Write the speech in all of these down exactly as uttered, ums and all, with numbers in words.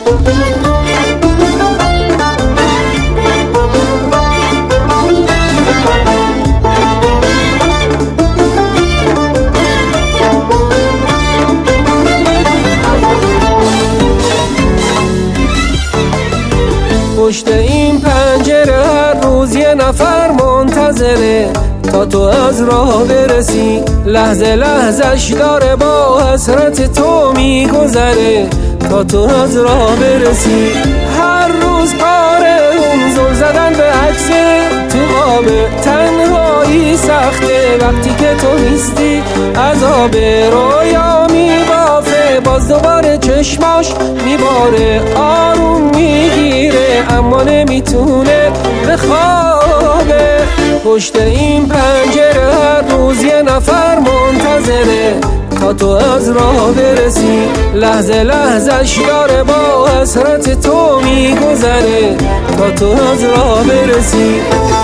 پشت این پنجره هر روز یه نفر منتظره تا تو از راه برسی، لحظه لحظش داره با حسرت تو میگذره تا تو از راه برسی. هر روز کاره اون زل زدن به عکس تو خوابه، تنهایی سخته وقتی که تو نیستی، عذاب رویا میبافه باز دوباره چشماش میباره، آروم میگیره اما نمیتونه بخوابه. پشت این پنجره هر روز یه نفر منتظره تا تو از راه برسی، لحظه لحظش داره با حسرت تو میگذره تا تو از راه برسی.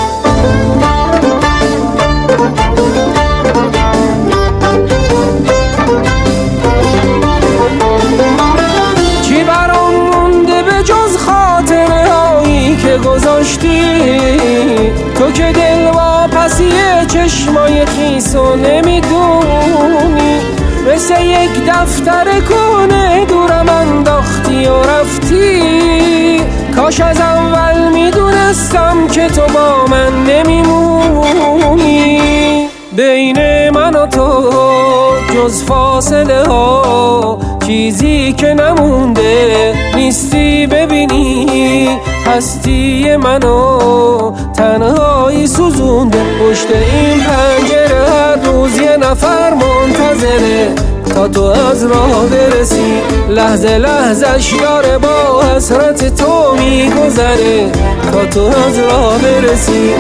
چی برام مونده به جز خاطره هایی که گذاشتی، تو که دل واپسی چشمای خیسو نمیدونی، مثل یک دفتر کنه دورم انداختی و رفتی. کاش از اول میدونستم که تو با من نمیمونی. بین من و تو جز فاصله ها چیزی که نمونده نیستی، ببینی هستی منو تنهایی سوزونده. پشت این پنجره هر روز یه نفر منتظره تا تو از راه برسی، لحظه لحظش داره با حسرت تو میگذره تا تو از راه برسی.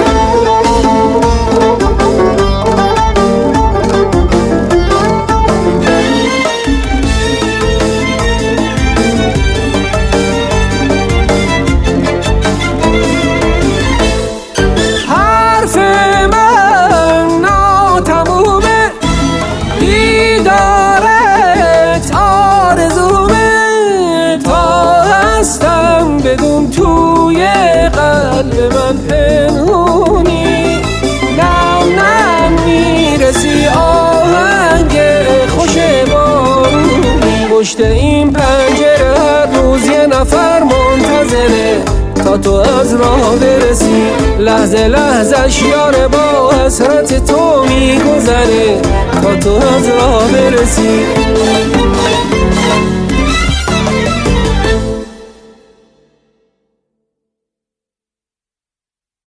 بدون توی قلب من پنهونی، نم نم میرسی آهنگ خوش بارونی. پشت این پنجره هر روز یه نفر منتظره تا تو از راه برسی، لحظه لحظش یاره با حسرت تو میگذره تا تو از راه برسی.